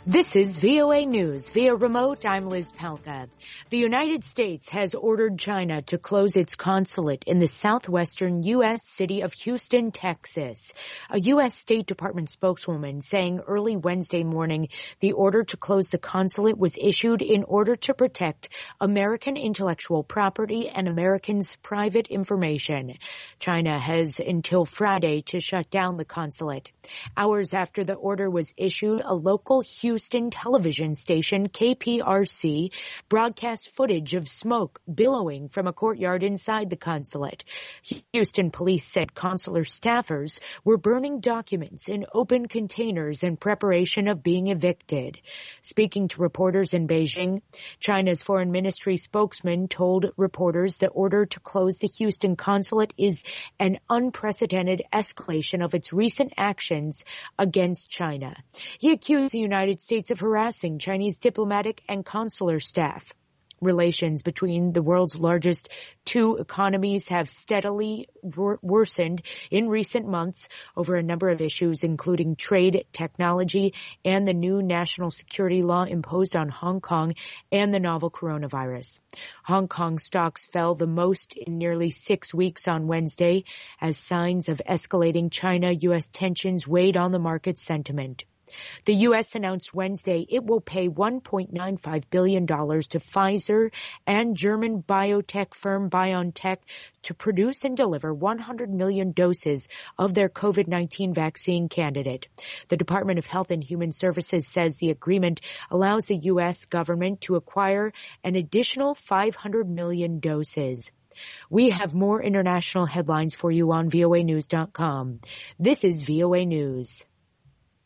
This is VOA News. Via remote, I'm Liz Palka. The United States has ordered China to close its consulate in the southwestern U.S. city of Houston, Texas. A U.S. State Department spokeswoman saying early Wednesday morning the order to close the consulate was issued in order to protect American intellectual property and Americans' private information. China has until Friday to shut down the consulate. Hours after the order was issued, a local Houston television station, KPRC, broadcast footage of smoke billowing from a courtyard inside the consulate. Houston police said consular staffers were burning documents in open containers in preparation of being evicted. Speaking to reporters in Beijing, China's foreign ministry spokesman told reporters the order to close the Houston consulate is an unprecedented escalation of its recent actions against China. He accused the United States of harassing Chinese diplomatic and consular staff. Relations between the world's largest two economies have steadily worsened in recent months over a number of issues, including trade, technology, and the new national security law imposed on Hong Kong and the novel coronavirus. Hong Kong stocks fell the most in nearly 6 weeks on Wednesday as signs of escalating China-U.S. tensions weighed on the market sentiment. The U.S. announced Wednesday it will pay $1.95 billion to Pfizer and German biotech firm BioNTech to produce and deliver 100 million doses of their COVID-19 vaccine candidate. The Department of Health and Human Services says the agreement allows the U.S. government to acquire an additional 500 million doses. We have more international headlines for you on voanews.com. This is VOA News.